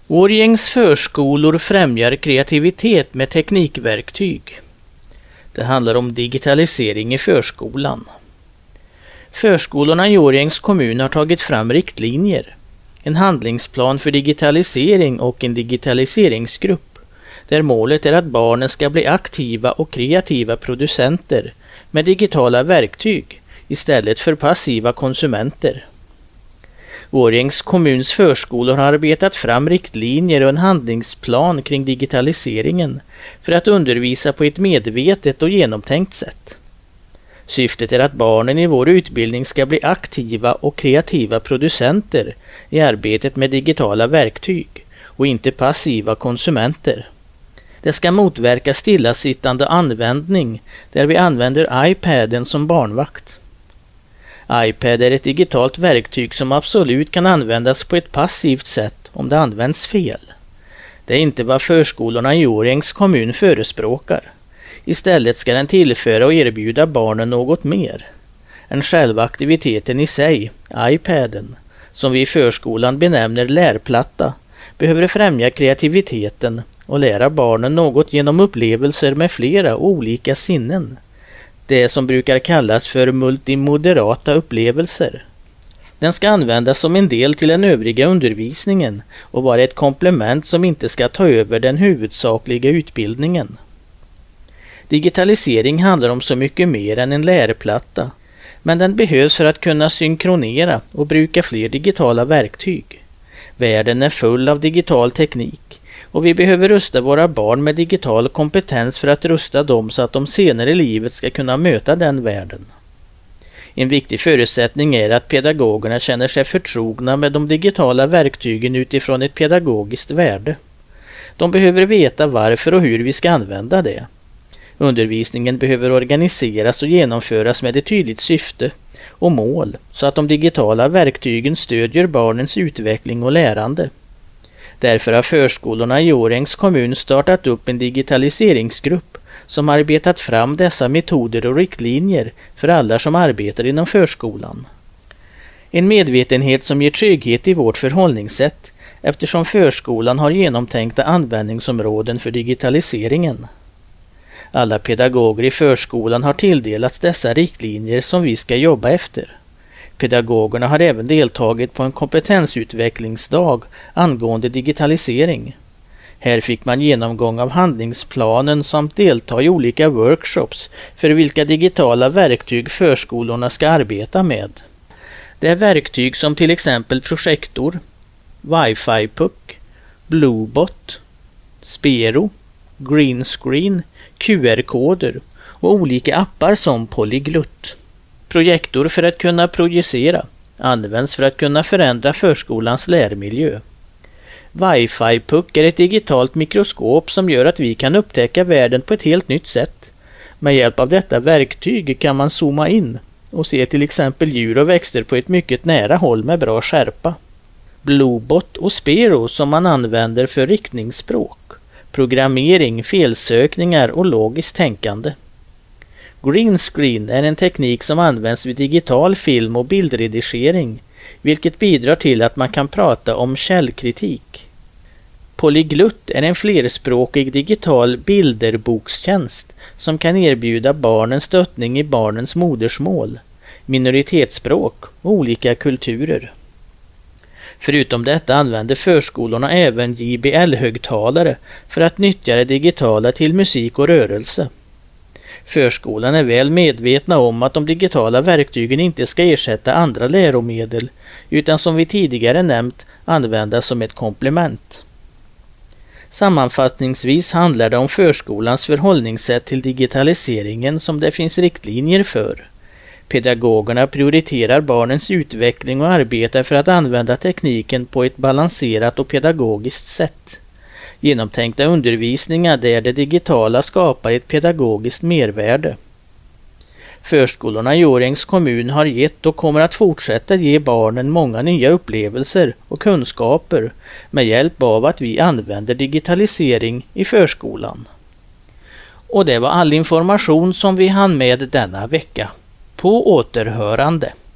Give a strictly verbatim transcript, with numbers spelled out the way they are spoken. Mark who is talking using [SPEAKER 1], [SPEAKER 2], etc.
[SPEAKER 1] Årjängs förskolor främjar kreativitet med teknikverktyg. Det handlar om digitalisering i förskolan. Förskolorna i Årjängs kommun har tagit fram riktlinjer, en handlingsplan för digitalisering och en digitaliseringsgrupp där målet är att barnen ska bli aktiva och kreativa producenter med digitala verktyg istället för passiva konsumenter. Årjängs kommuns förskolor har arbetat fram riktlinjer och en handlingsplan kring digitaliseringen för att undervisa på ett medvetet och genomtänkt sätt. Syftet är att barnen i vår utbildning ska bli aktiva och kreativa producenter i arbetet med digitala verktyg och inte passiva konsumenter. Det ska motverka stillasittande användning där vi använder iPaden som barnvakt. iPad är ett digitalt verktyg som absolut kan användas på ett passivt sätt om det används fel. Det är inte vad förskolorna i Årjängs kommun förespråkar. Istället ska den tillföra och erbjuda barnen något mer än själva aktiviteten i sig, iPaden, som vi i förskolan benämner lärplatta, behöver främja kreativiteten och lära barnen något genom upplevelser med flera olika sinnen. Det som brukar kallas för multimoderata upplevelser. Den ska användas som en del till den övriga undervisningen och vara ett komplement som inte ska ta över den huvudsakliga utbildningen. Digitalisering handlar om så mycket mer än en lärplatta, men den behövs för att kunna synkronera och bruka fler digitala verktyg. Världen är full av digital teknik och vi behöver rusta våra barn med digital kompetens för att rusta dem så att de senare i livet ska kunna möta den världen. En viktig förutsättning är att pedagogerna känner sig förtrogna med de digitala verktygen utifrån ett pedagogiskt värde. De behöver veta varför och hur vi ska använda det. Undervisningen behöver organiseras och genomföras med ett tydligt syfte och mål så att de digitala verktygen stödjer barnens utveckling och lärande. Därför har förskolorna i Årjängs kommun startat upp en digitaliseringsgrupp som arbetat fram dessa metoder och riktlinjer för alla som arbetar inom förskolan. En medvetenhet som ger trygghet i vårt förhållningssätt eftersom förskolan har genomtänkta användningsområden för digitaliseringen. Alla pedagoger i förskolan har tilldelats dessa riktlinjer som vi ska jobba efter. Pedagogerna har även deltagit på en kompetensutvecklingsdag angående digitalisering. Här fick man genomgång av handlingsplanen samt delta i olika workshops för vilka digitala verktyg förskolorna ska arbeta med. Det är verktyg som till exempel projektor, Wi-Fi-puck, Bluebot, Spero, Greenscreen, Q R-koder och olika appar som Polyglutt. Projektor för att kunna projicera används för att kunna förändra förskolans lärmiljö. Wi-Fi-puck är ett digitalt mikroskop som gör att vi kan upptäcka världen på ett helt nytt sätt. Med hjälp av detta verktyg kan man zooma in och se till exempel djur och växter på ett mycket nära håll med bra skärpa. Bluebot och Spero som man använder för riktningsspråk, programmering, felsökningar och logiskt tänkande. Greenscreen är en teknik som används vid digital film- och bildredigering, vilket bidrar till att man kan prata om källkritik. Polyglutt är en flerspråkig digital bilderbokstjänst som kan erbjuda barnen stöttning i barnens modersmål, minoritetsspråk och olika kulturer. Förutom detta använder förskolorna även J B L-högtalare för att nyttja det digitala till musik och rörelse. Förskolan är väl medvetna om att de digitala verktygen inte ska ersätta andra läromedel utan som vi tidigare nämnt användas som ett komplement. Sammanfattningsvis handlar det om förskolans förhållningssätt till digitaliseringen som det finns riktlinjer för. Pedagogerna prioriterar barnens utveckling och arbetar för att använda tekniken på ett balanserat och pedagogiskt sätt. Genomtänkta undervisningar där det digitala skapar ett pedagogiskt mervärde. Förskolorna i Årjängs kommun har gett och kommer att fortsätta ge barnen många nya upplevelser och kunskaper med hjälp av att vi använder digitalisering i förskolan. Och det var all information som vi hann med denna vecka. På återhörande.